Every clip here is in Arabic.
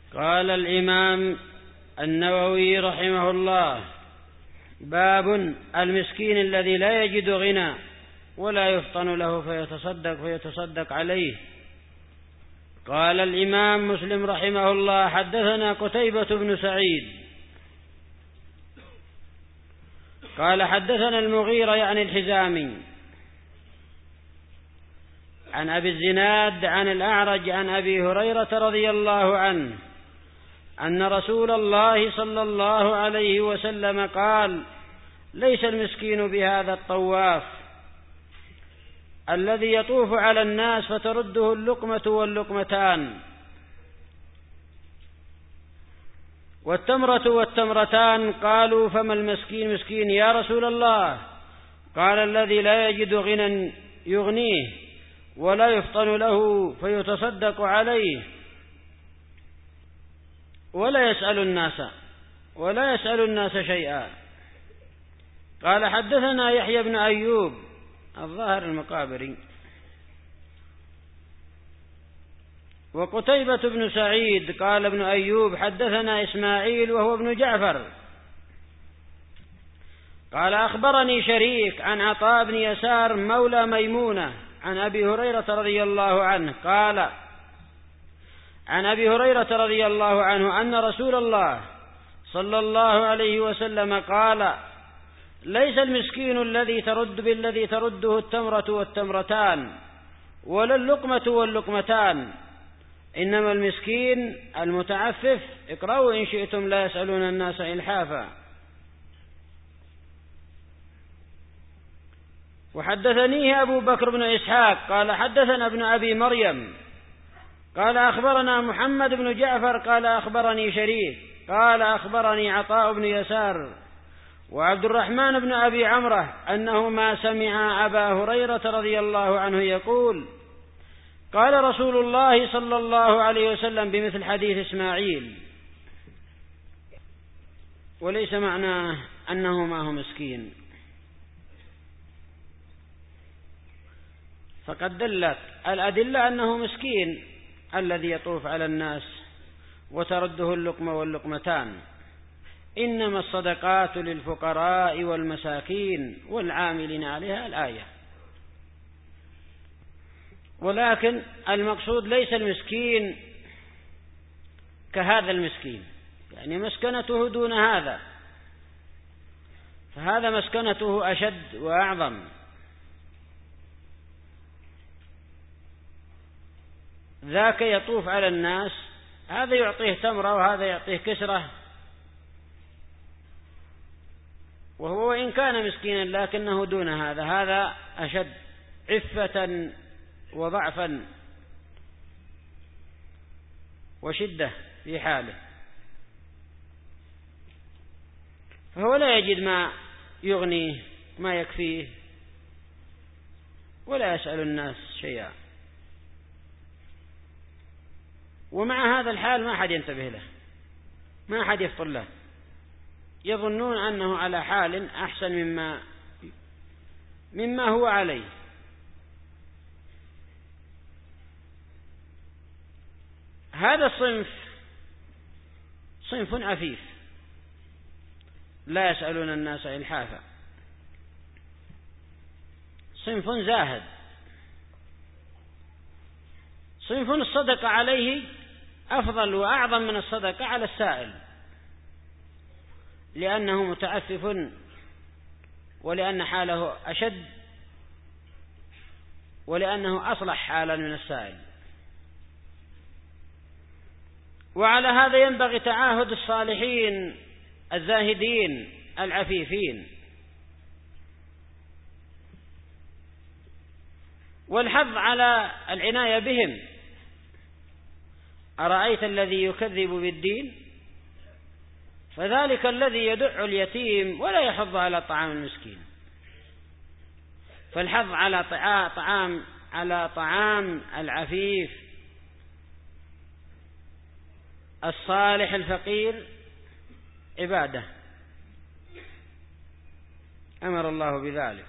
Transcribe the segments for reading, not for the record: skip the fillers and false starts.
قال الإمام النووي رحمه الله: باب المسكين الذي لا يجد غنى ولا يفطن له فيتصدق عليه. قال الإمام مسلم رحمه الله: حدثنا قتيبة بن سعيد قال حدثنا المغيرة يعني الحزامي عن أبي الزناد عن الأعرج عن أبي هريرة رضي الله عنه أن رسول الله صلى الله عليه وسلم قال: ليس المسكين بهذا الطواف الذي يطوف على الناس فترده اللقمة واللقمتان والتمرة والتمرتان. قالوا: فما المسكين مسكين يا رسول الله؟ قال: الذي لا يجد غنى يغنيه ولا يفطن له فيتصدق عليه ولا يسأل الناس شيئا. قال: حدثنا يحيى بن أيوب الظاهر المقابري وقتيبة بن سعيد قال ابن أيوب: حدثنا إسماعيل وهو ابن جعفر قال: أخبرني شريك عن عطاء بن يسار مولى ميمونة عن أبي هريرة رضي الله عنه قال: عن أبي هريرة رضي الله عنه أن رسول الله صلى الله عليه وسلم قال: ليس المسكين بالذي ترده التمرة والتمرتان ولا اللقمة واللقمتان، إنما المسكين المتعفف. اقرأوا إن شئتم: لا يسألون الناس إلحافا. وحدثنيه أبو بكر بن إسحاق قال: حدثنا ابن أبي مريم قال: أخبرنا محمد بن جعفر قال: أخبرني شريك قال: أخبرني عطاء بن يسار وعبد الرحمن بن أبي عمرة أنهما سمع أبا هريرة رضي الله عنه يقول: قال رسول الله صلى الله عليه وسلم بمثل حديث إسماعيل. وليس معناه أنه ما هو مسكين، فقد دلت الأدلة أنه مسكين الذي يطوف على الناس وترده اللقمة واللقمتان. إنما الصدقات للفقراء والمساكين والعاملين عليها الآية. ولكن المقصود ليس المسكين كهذا المسكين، يعني مسكنته دون هذا، فهذا مسكنته أشد وأعظم. ذاك يطوف على الناس، هذا يعطيه تمرة وهذا يعطيه كسرة، وهو وإن كان مسكينا لكنه دون هذا، هذا أشد عفة وضعفا وشدة في حاله، فهو لا يجد ما يغنيه ما يكفيه ولا يسأل الناس شيئا، ومع هذا الحال ما أحد ينتبه له، ما أحد يفطن له، يظنون أنه على حال أحسن مما هو عليه. هذا صنف عفيف لا يسألون الناس إلحافا، صنف زاهد، صنف الصدقة عليه أفضل وأعظم من الصدقة على السائل، لأنه متعفف ولأن حاله أشد ولأنه أصلح حالا من السائل. وعلى هذا ينبغي تعاهد الصالحين الزاهدين العفيفين، والحظ على العناية بهم. أرأيت الذي يكذب بالدين؟ فذلك الذي يدع اليتيم ولا يحض على طعام المسكين. فالحظ على طعام العفيف الصالح الفقير عبادة أمر الله بذلك.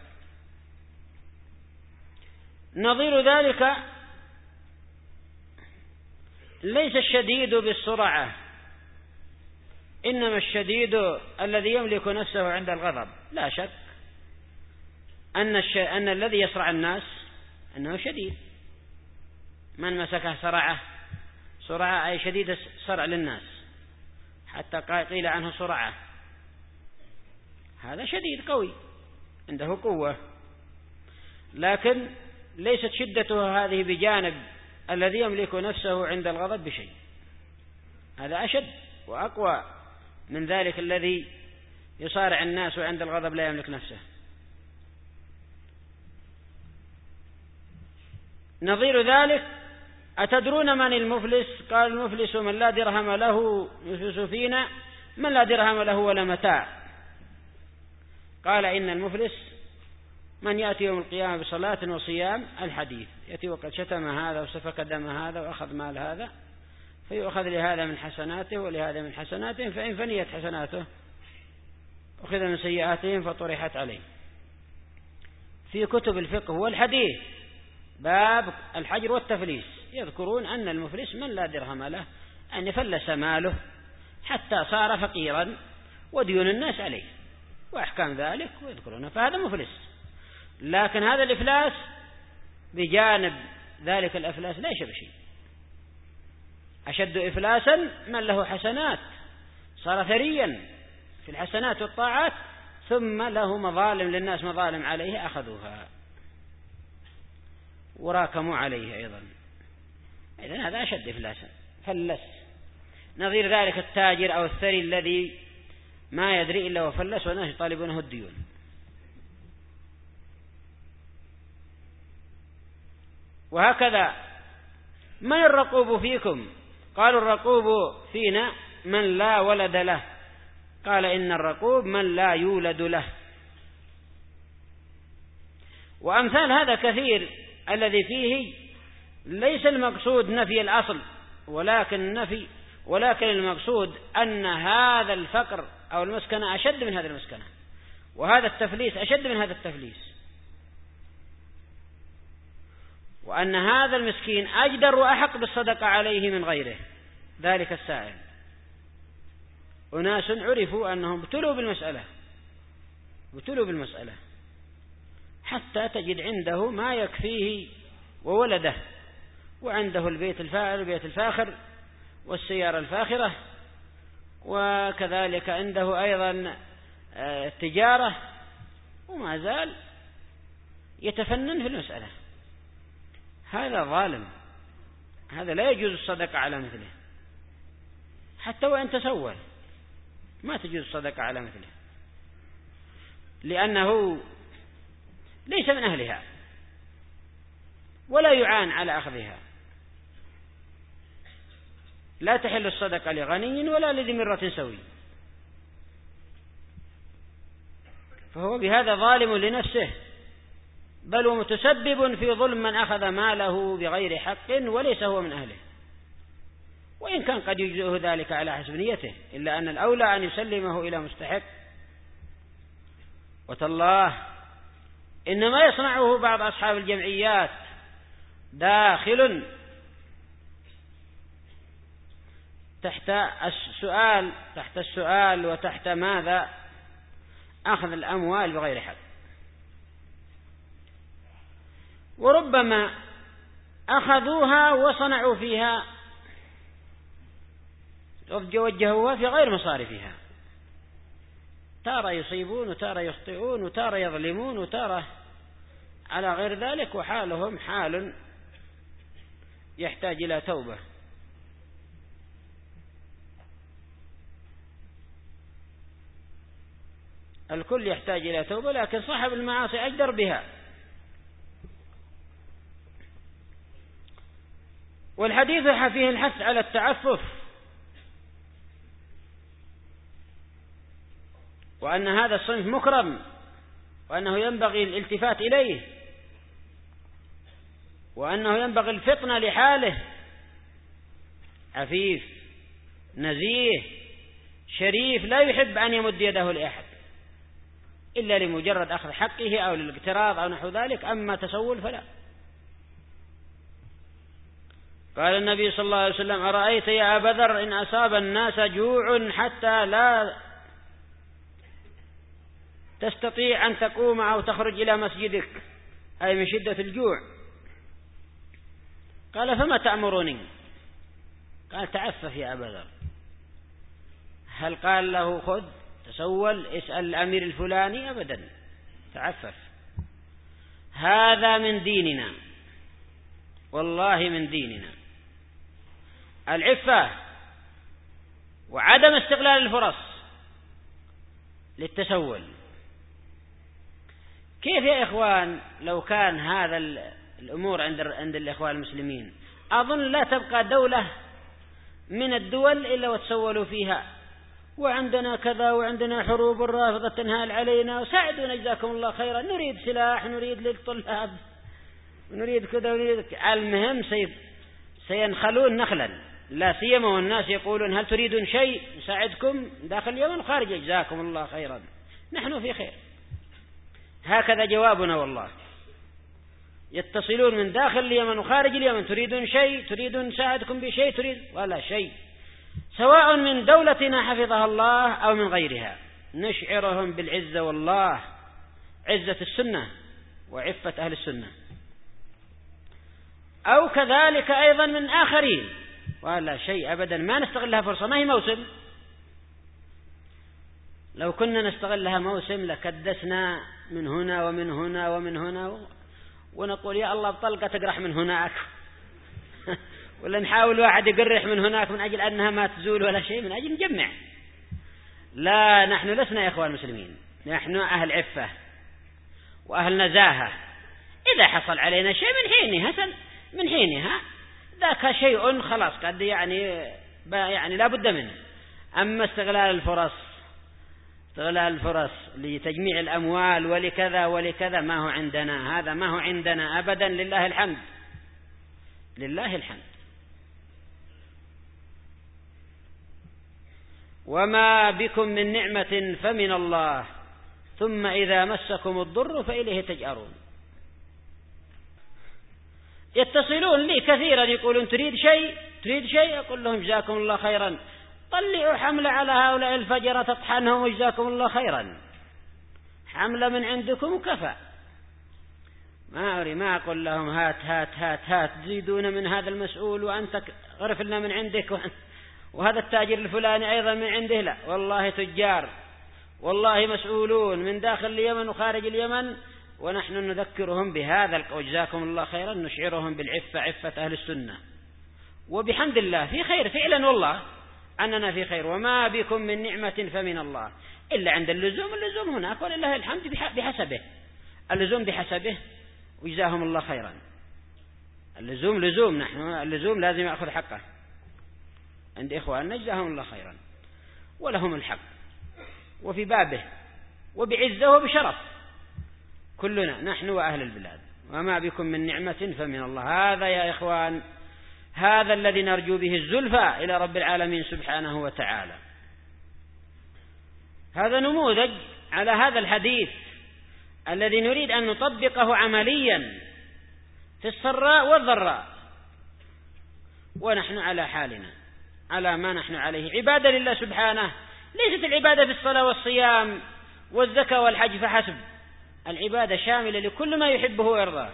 نظير ذلك ليس الشديد بالسرعة، إنما الشديد الذي يملك نفسه عند الغضب. لا شك أن الذي يصرع الناس أنه شديد. من مسكه سرعة أي شديد الصرع للناس، حتى قيل عنه سرعة، هذا شديد قوي عنده قوة. لكن ليست شدته هذه بجانب الذي يملك نفسه عند الغضب بشيء، هذا أشد وأقوى من ذلك الذي يصارع الناس وعند الغضب لا يملك نفسه. نظير ذلك: أتدرون من المفلس؟ قال: المفلس من لا درهم له، يفلس فينا من لا درهم له ولا متاع. قال: إن المفلس من يأتي يوم القيامة بصلاة وصيام، الحديث، يأتي وقد شتم هذا وسفك دم هذا وأخذ مال هذا، فيؤخذ لهذا من حسناته ولهذا من حسناتهم، فإن فنيت حسناته أخذ من سيئاتهم فطرحت عليه. في كتب الفقه والحديث باب الحجر والتفليس يذكرون أن المفلس من لا درهم له، أن فلس ماله حتى صار فقيرا وديون الناس عليه وأحكام ذلك ويذكرونه، فهذا مفلس. لكن هذا الإفلاس بجانب ذلك الأفلاس ليس بشيء. أشد إفلاسا من له حسنات صار ثريا في الحسنات والطاعات، ثم له مظالم للناس، مظالم عليه أخذوها وراكموا عليه أيضا، إذن هذا أشد إفلاسا، فلس. نظير ذلك التاجر أو الثري الذي ما يدري إلا وفلس والناس يطالبونه الديون. وهكذا: من الرقوب فيكم؟ قالوا: الرقوب فينا من لا ولد له. قال: إن الرقوب من لا يولد له. وأمثال هذا كثير، الذي فيه ليس المقصود نفي الأصل ولكن المقصود أن هذا الفقر أو المسكنة أشد من هذا المسكنة، وهذا التفليس أشد من هذا التفليس، وأن هذا المسكين أجدر وأحق بالصدقة عليه من غيره ذلك السائل. أناس عرفوا أنهم ابتلوا بالمسألة حتى تجد عنده ما يكفيه وولده، وعنده البيت الفاخر والسيارة الفاخرة، وكذلك عنده أيضا التجارة، وما زال يتفنن في المسألة. هذا ظالم، هذا لا يجوز الصدقة على مثله، حتى وإن تسول ما تجوز الصدقة على مثله، لأنه ليس من أهلها ولا يعان على أخذها. لا تحل الصدقة لغني ولا لذي مرة سوي، فهو بهذا ظالم لنفسه، بل ومتسبب في ظلم من أخذ ماله بغير حق وليس هو من أهله، وإن كان قد يجزئه ذلك على حسب نيته، إلا أن الأولى أن يسلمه إلى مستحق. وتالله إنما يصنعه بعض أصحاب الجمعيات داخل تحت السؤال وتحت ماذا؟ أخذ الأموال بغير حق. وربما أخذوها وصنعوا فيها وجهوها في غير مصارفها، تارة يصيبون وتارة يخطئون وتارة يظلمون وتارة على غير ذلك، وحالهم حال يحتاج إلى توبة. الكل يحتاج إلى توبة، لكن صاحب المعاصي أجدر بها. والحديث فيه الحث على التعفف، وأن هذا الصنف مكرم، وأنه ينبغي الالتفات إليه، وأنه ينبغي الفطنة لحاله، عفيف نزيه شريف لا يحب أن يمد يده لأحد إلا لمجرد أخذ حقه أو للاقتراض أو نحو ذلك، أما تسول فلا. قال النبي صلى الله عليه وسلم: أرأيت يا أبا ذر إن أصاب الناس جوع حتى لا تستطيع أن تقوم أو تخرج إلى مسجدك، أي من شدة الجوع، قال: فما تأمرني؟ قال: تعفف يا أبا ذر. هل قال له: خذ تسول اسأل الأمير الفلاني؟ أبدا، تعفف. هذا من ديننا، والله من ديننا، العفة وعدم استغلال الفرص للتسول. كيف يا إخوان لو كان هذا الأمور عند الإخوان المسلمين؟ أظن لا تبقى دولة من الدول إلا وتسولوا فيها، وعندنا كذا، وعندنا حروب الرافضة تنهال علينا، وساعدونا جزاكم الله خيرا، نريد سلاح، نريد للطلاب، نريد كذا ونريد. المهم سينخلون نخلا، لا سيما والناس يقولون: هل تريدون شيء نساعدكم داخل اليمن وخارج؟ جزاكم الله خيرا، نحن في خير. هكذا جوابنا والله. يتصلون من داخل اليمن وخارج اليمن: تريدون شيء؟ تريدون نساعدكم بشيء؟ تريد؟ ولا شيء، سواء من دولتنا حفظها الله أو من غيرها، نشعرهم بالعزة والله، عزة السنة وعفة أهل السنة، أو كذلك أيضا من آخرين، ولا شيء أبدا. ما نستغلها فرصة، ما هي موسم. لو كنا نستغلها موسم لكدسنا من هنا ومن هنا ومن هنا، ونقول: يا الله بطلقة تقرح من هناك ولا نحاول واحد يقرح من هناك من أجل أنها ما تزول ولا شيء، من أجل نجمع. لا، نحن لسنا يا إخوان المسلمين، نحن أهل عفة وأهل نزاهة. إذا حصل علينا شيء من حينها ذاك شيء خلاص قد يعني لا بد منه. أما استغلال الفرص لتجميع الأموال ولكذا ولكذا، ما هو عندنا، هذا ما هو عندنا أبدا. لله الحمد، لله الحمد. وما بكم من نعمة فمن الله، ثم إذا مسكم الضر فإليه تجأرون. يتصلون لي كثيرا يقولون: تريد شيء؟ أقول لهم: جزاكم الله خيرا، طلعوا حملة على هؤلاء الفجرة تطحنهم، وجزاكم الله خيرا، حملة من عندكم وكفى. ما أقول لهم: هات تزيدون من هذا المسؤول، وأنت غرف لنا من عندك، وهذا التاجر الفلاني أيضا من عنده. لا، والله تجار، والله مسؤولون من داخل اليمن وخارج اليمن، ونحن نذكرهم بهذا القول: جزاكم الله خيرا، نشعرهم بالعفة، عفة أهل السنة. وبحمد الله في خير فعلا، والله أننا في خير. وما بكم من نعمة فمن الله، إلا عند اللزوم هناك، ولله الحمد بحسبه، اللزوم بحسبه، وجزاهم الله خيرا. اللزوم نحن اللزوم لازم يأخذ حقه عند إخواننا، جزاهم الله خيرا، ولهم الحق، وفي بابه، وبعزة وبشرف، كلنا نحن وأهل البلاد. وما بكم من نعمة فمن الله. هذا يا إخوان، هذا الذي نرجو به الزلفى إلى رب العالمين سبحانه وتعالى. هذا نموذج على هذا الحديث الذي نريد أن نطبقه عمليا في السراء والضراء، ونحن على حالنا، على ما نحن عليه، عبادة لله سبحانه. ليست العبادة في الصلاة والصيام والزكاة والحج فحسب، العبادة شاملة لكل ما يحبه ويرضاه،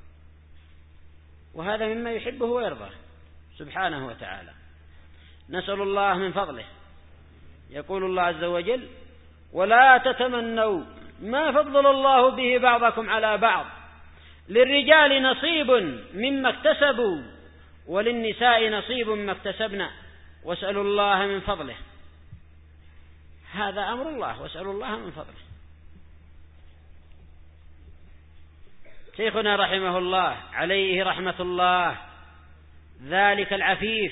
وهذا مما يحبه ويرضاه سبحانه وتعالى. نسأل الله من فضله. يقول الله عز وجل: ولا تتمنوا ما فضل الله به بعضكم على بعض، للرجال نصيب مما اكتسبوا وللنساء نصيب مما اكتسبنا واسألوا الله من فضله. هذا أمر الله، واسألوا الله من فضله. شيخنا رحمه الله عليه رحمة الله، ذلك العفيف،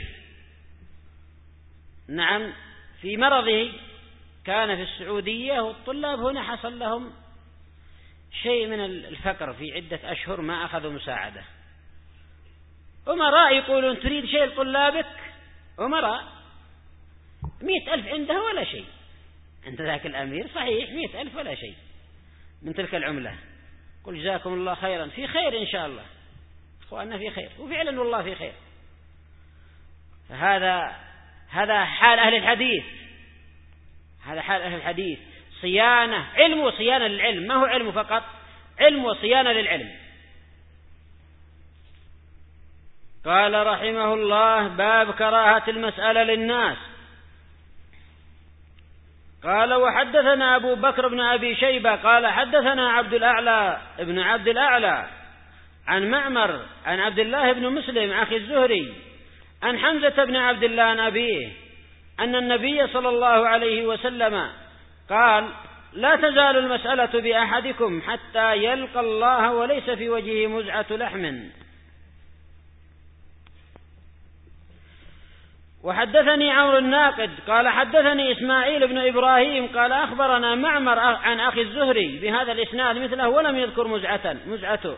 نعم، في مرضه كان في السعودية، والطلاب هنا حصل لهم شيء من الفقر في عدة أشهر، ما أخذوا مساعدة. أمراء يقولون: تريد شيء لطلابك؟ أمراء 100,000 عنده ولا شيء، عند ذاك الأمير صحيح 100,000 ولا شيء من تلك العملة. قل جزاكم الله خيرا، في خير إن شاء الله، أخواننا في خير، وفعلا والله في خير. هذا حال أهل الحديث، هذا حال أهل الحديث، صيانة، علم وصيانة للعلم، ما هو علم فقط، علم وصيانة للعلم. قال رحمه الله: باب كراهة المسألة للناس. قال: وحدثنا أبو بكر بن أبي شيبة قال حدثنا عبد الأعلى ابن عبد الأعلى عن معمر عن عبد الله بن مسلم أخي الزهري عن حمزة بن عبد الله عن أبيه أن النبي صلى الله عليه وسلم قال: لا تزال المسألة بأحدكم حتى يلقى الله وليس في وجهه مزعة لحم. وحدثني عمرو الناقد قال حدثني إسماعيل بن إبراهيم قال أخبرنا معمر عن أخي الزهري بهذا الإسناد مثله ولم يذكر مزعته.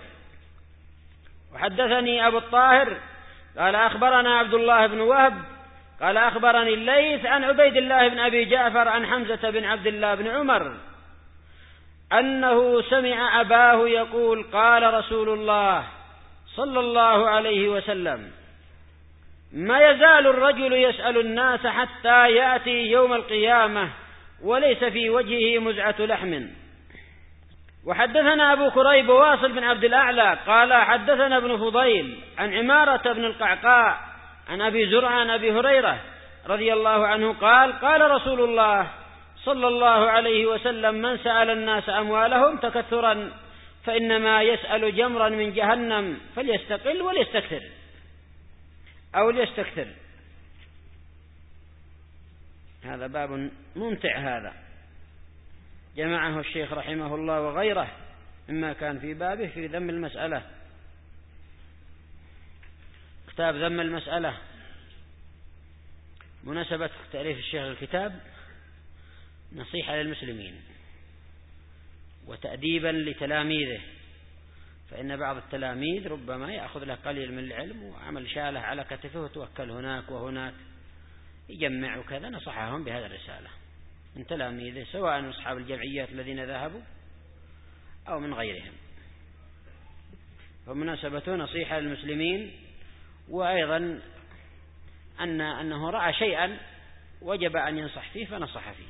وحدثني أبو الطاهر قال أخبرنا عبد الله بن وهب قال أخبرني الليث عن عبيد الله بن أبي جعفر عن حمزة بن عبد الله بن عمر أنه سمع أباه يقول: قال رسول الله صلى الله عليه وسلم: ما يزال الرجل يسأل الناس حتى يأتي يوم القيامة وليس في وجهه مزعة لحم. وحدثنا أبو كريب واصل بن عبد الأعلى قال حدثنا ابن فضيل عن عمارة بن القعقاع عن أبي زرعة عن أبي هريرة رضي الله عنه قال: قال رسول الله صلى الله عليه وسلم: من سأل الناس أموالهم تكثرا فإنما يسأل جمرا من جهنم فليستقل وليستكثر أو ليستكثر. هذا باب ممتع، هذا جمعه الشيخ رحمه الله وغيره مما كان في بابه في ذم المسألة، كتاب ذم المسألة. مناسبة تأليف الشيخ الكتاب نصيحة للمسلمين وتأديبا لتلاميذه، فإن بعض التلاميذ ربما يأخذ له قليل من العلم وعمل شاله على كتفه وتوكل هناك وهناك يجمع وكذا. نصحهم بهذا الرسالة من تلاميذه سواء من أصحاب الجمعيات الذين ذهبوا أو من غيرهم، فمناسبته نصيحة للمسلمين، وأيضا أنه رأى شيئا وجب أن ينصح فيه فنصح فيه.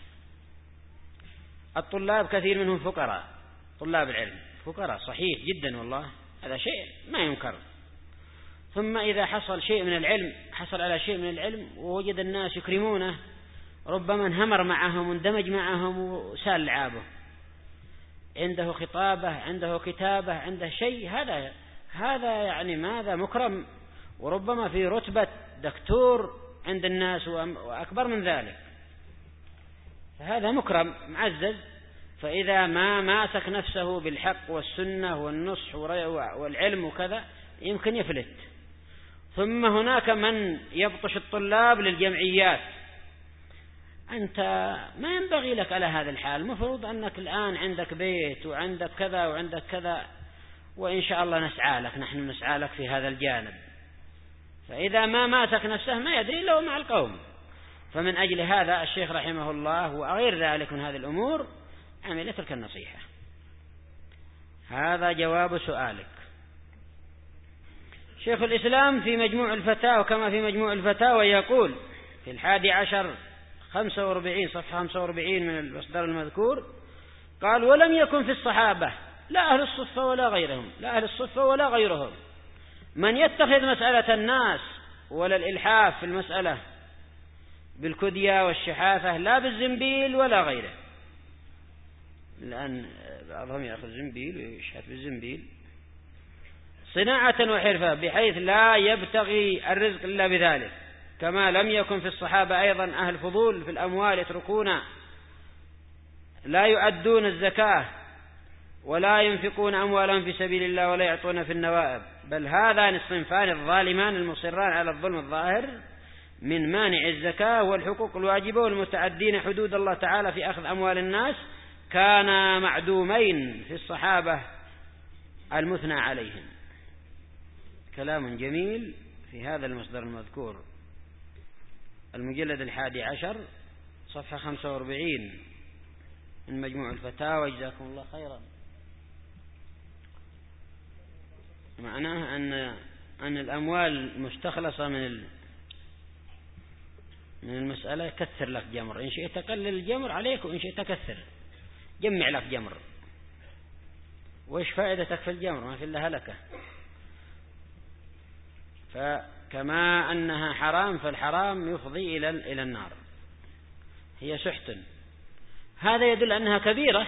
الطلاب كثير منهم فقراء، طلاب العلم فقراء صحيح جدا والله، هذا شيء ما ينكر. ثم إذا حصل شيء من العلم، حصل على شيء من العلم ووجد الناس يكرمونه، ربما انهمر معهم واندمج معهم وسال لعابه، عنده خطابة، عنده كتابة، عنده شيء، هذا يعني ماذا مكرم، وربما في رتبة دكتور عند الناس وأكبر من ذلك، فهذا مكرم معزز. فإذا ما ماسك نفسه بالحق والسنة والنصح والعلم وكذا يمكن يفلت. ثم هناك من يبطش الطلاب للجمعيات، أنت ما ينبغي لك على هذا الحال، المفروض أنك الآن عندك بيت وعندك كذا وعندك كذا، وإن شاء الله نسعى لك، نحن نسعى لك في هذا الجانب. فإذا ما ماسك نفسه ما يدري إلا مع القوم. فمن أجل هذا الشيخ رحمه الله وغير ذلك من هذه الأمور عمل تلك النصيحة. هذا جواب سؤالك. شيخ الإسلام في مجموع الفتاوى كما في مجموع الفتاوى يقول في 11/45 صفحة 45 من المصدر المذكور قال: ولم يكن في الصحابة لا أهل الصفة ولا غيرهم، لا أهل الصفة ولا غيرهم من يتخذ مسألة الناس ولا الإلحاف في المسألة بالكدية والشحافة لا بالزنبيل ولا غيره، لأن بعضهم يأخذ زنبيل ويشحف بالزنبيل صناعة وحرفة بحيث لا يبتغي الرزق إلا بذلك. كما لم يكن في الصحابة أيضا أهل فضول في الأموال يتركون لا يؤدون الزكاة ولا ينفقون أموالهم في سبيل الله ولا يعطون في النوائب، بل هذان الصنفان الظالمان المصران على الظلم الظاهر من مانع الزكاة والحقوق الواجبة والمتعدين حدود الله تعالى في أخذ أموال الناس كان معدومين في الصحابة المثنى عليهم. كلام جميل في هذا المصدر المذكور، المجلد 11 صفحة 45 من مجموع الفتاوى. جزاكم الله خيرا. معناه أن الأموال مستخلصة من المسألة كثر لك جمر، إن شئت قلل الجمر عليك وإن شئت كثر، جمع لك جمر. وإيش فائدتك في الجمر؟ ما في إلا هلكة. فكما أنها حرام فالحرام يفضي إلى النار، هي سحت. هذا يدل أنها كبيرة.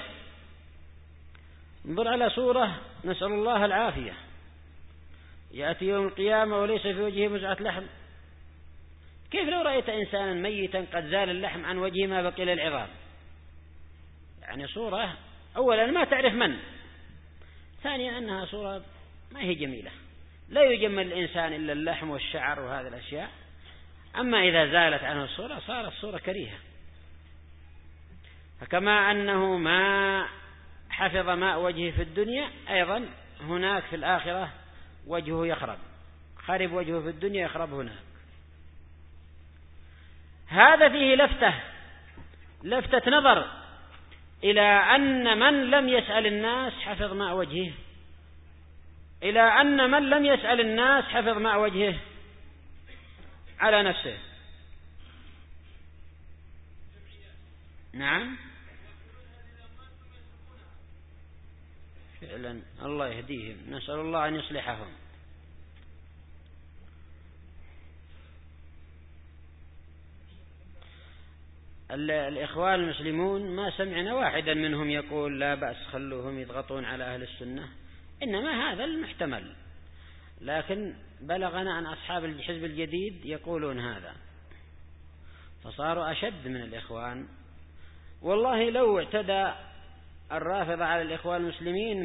انظر على صورة نسأل الله العافية، يأتي يوم القيامة وليس في وجهه مزعة لحم. كيف لو رأيت إنسانا ميتا قد زال اللحم عن وجهه ما بقي للعظام؟ يعني صورة أولا ما تعرف من، ثانيا أنها صورة ما هي جميلة، لا يجمل الإنسان إلا اللحم والشعر وهذه الأشياء. أما إذا زالت عنه الصورة صارت الصورة كريهة. فكما أنه ما حفظ ماء وجهه في الدنيا، أيضا هناك في الآخرة وجهه يخرب، خرب وجهه في الدنيا يخرب هناك. هذا فيه لفتة نظر إلى أن من لم يسأل الناس حفظ ماء وجهه، إلى أن من لم يسأل الناس حفظ ماء وجهه على نفسه. نعم فعلا، الله يهديهم، نسأل الله أن يصلحهم. الإخوان المسلمون ما سمعنا واحدا منهم يقول لا بأس خلوهم يضغطون على أهل السنة، إنما هذا المحتمل. لكن بلغنا أن أصحاب الحزب الجديد يقولون هذا، فصاروا أشد من الإخوان. والله لو اعتدى الرافضة على الإخوان المسلمين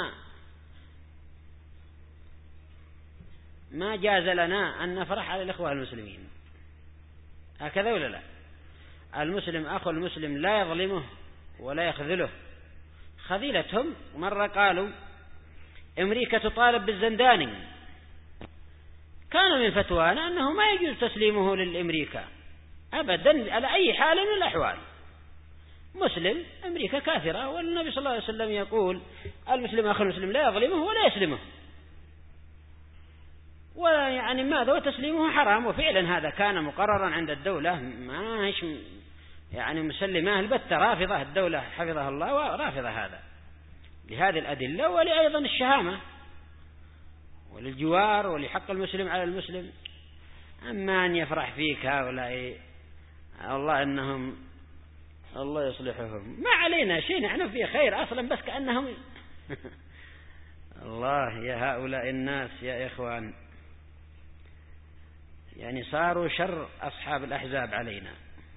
ما جاز لنا أن نفرح على الإخوان المسلمين، هكذا ولا لا؟ المسلم أخو المسلم لا يظلمه ولا يخذله. خذيلتهم مرة قالوا أمريكا تطالب بالزنداني، كان من فتوانا أنه ما يجوز تسليمه للأمريكا أبدا على أي حال من الأحوال. مسلم، أمريكا كافرة، والنبي صلى الله عليه وسلم يقول المسلم أخو المسلم لا يظلمه ولا يسلمه، ويعني ماذا وتسليمه حرام. وفعلا هذا كان مقررا عند الدولة، ما هيش يعني مسلماه البتة، رافضة الدولة حفظها الله ورافضة هذا لهذه الأدلة، ولأيضا الشهامة وللجوار ولحق المسلم على المسلم. أما أن يفرح فيك هؤلاء الله أنهم الله يصلحهم، ما علينا شيء، نحن في خير أصلا، بس كأنهم الله يا هؤلاء الناس يا إخوان، يعني صاروا شر أصحاب الأحزاب علينا.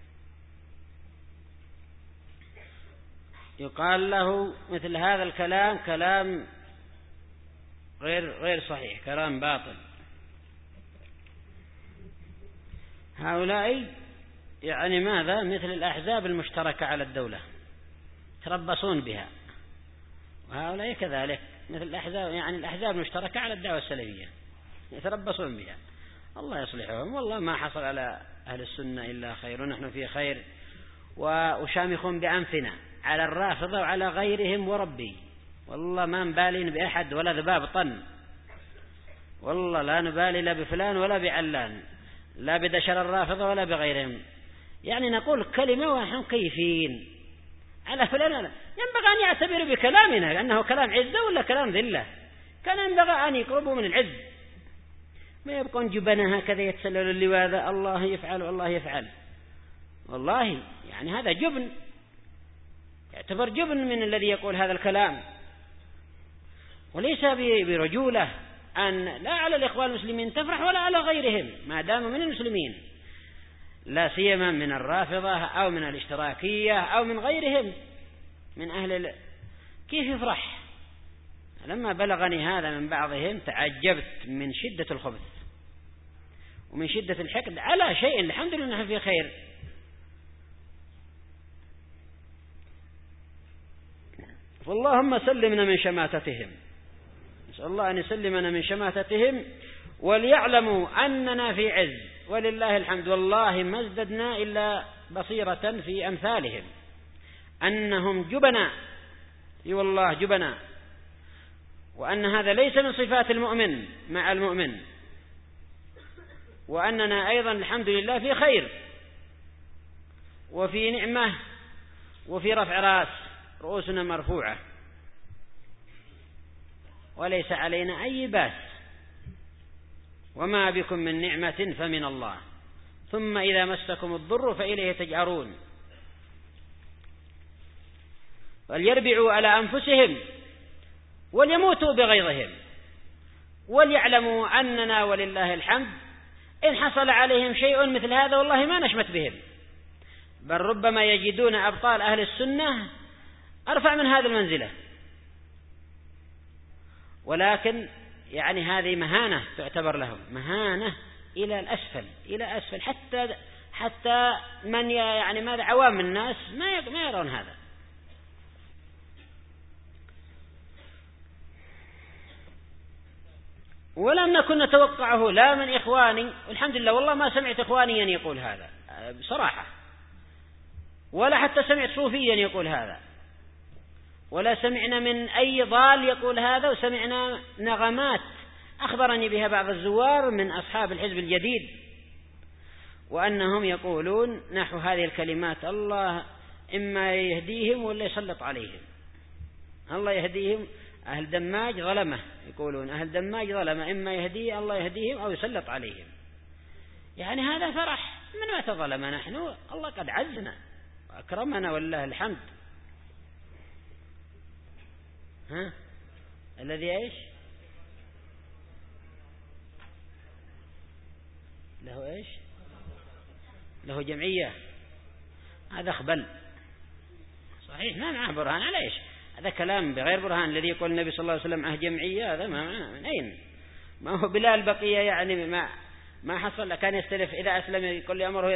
يقال له مثل هذا الكلام كلام غير صحيح، كلام باطل. هؤلاء يعني ماذا مثل الأحزاب المشتركة على الدولة تربصون بها، وهؤلاء كذلك مثل الأحزاب، يعني الأحزاب المشتركة على الدعوة السلفية يتربصون بها. الله يصلحهم. والله ما حصل على أهل السنة إلا خير، ونحن في خير، وشامخون بأنفنا على الرافضة وعلى غيرهم. وربي والله ما نبالين بأحد ولا ذباب طن، والله لا نبالي لا بفلان ولا بعلان، لا بدشر الرافضة ولا بغيرهم. يعني نقول كلمة ونحن كيفين على فلان، ينبغي أن يعتبر بكلامنا لأنه كلام عزة ولا كلام ذلة، كان ينبغي أن يقربوا من العز، ما يبقون جبنا هكذا يتسلل اللواذة الله يفعل والله يفعل. والله يعني هذا جبن، يعتبر جبن من الذي يقول هذا الكلام، وليس برجولة أن لا على الإخوان المسلمين تفرح ولا على غيرهم ما داموا من المسلمين، لا سيما من الرافضة أو من الاشتراكية أو من غيرهم من أهل كيف يفرح؟ لما بلغني هذا من بعضهم تعجبت من شدة الخبث ومن شدة الحقد على شيء. الحمد لله نحن في خير. فاللهم سلمنا من شماتتهم، نسأل الله أن يسلمنا من شماتتهم، وليعلموا أننا في عز ولله الحمد. والله ما ازددنا إلا بصيرة في أمثالهم، أنهم جبنا، والله جبنا، وأن هذا ليس من صفات المؤمن مع المؤمن، وأننا أيضا الحمد لله في خير. وفي نعمة وفي رفع رأس، رؤوسنا مرفوعة وليس علينا أي باس، وما بكم من نعمة فمن الله، ثم إذا مسكم الضر فإليه تجأرون. فليربعوا على أنفسهم وليموتوا بغيظهم، وليعلموا أننا ولله الحمد إن حصل عليهم شيء مثل هذا والله ما نشمت بهم، بل ربما يجدون أبطال أهل السنة أرفع من هذه المنزلة، ولكن يعني هذه مهانة تعتبر لهم، مهانة إلى الأسفل، إلى أسفل، حتى من يعني ماذا عوام الناس ما يرون هذا. ولم نكن نتوقعه لا من إخواني، والحمد لله والله ما سمعت إخوانيا يقول هذا بصراحة، ولا حتى سمعت صوفيا يقول هذا، ولا سمعنا من أي ضال يقول هذا، وسمعنا نغمات أخبرني بها بعض الزوار من أصحاب الحزب الجديد، وأنهم يقولون نحو هذه الكلمات: الله إما يهديهم ولا يسلط عليهم، الله يهديهم. أهل دماج ظلمة، يقولون أهل دماج ظلمة، إما يهدي الله يهديهم أو يسلط عليهم. يعني هذا فرح من ما تظلم، نحن الله قد عزنا وأكرمنا والله الحمد. الذي إيش له إيش له جمعية، هذا أخبل صحيح، ما معه برهان على إيش، هذا كلام بغير برهان. الذي يقول النبي صلى الله عليه وسلم جمعية، هذا من أين؟ ما هو بلال بقية يعني ما حصل، كان يستلف إذا أسلم يقول لي أمره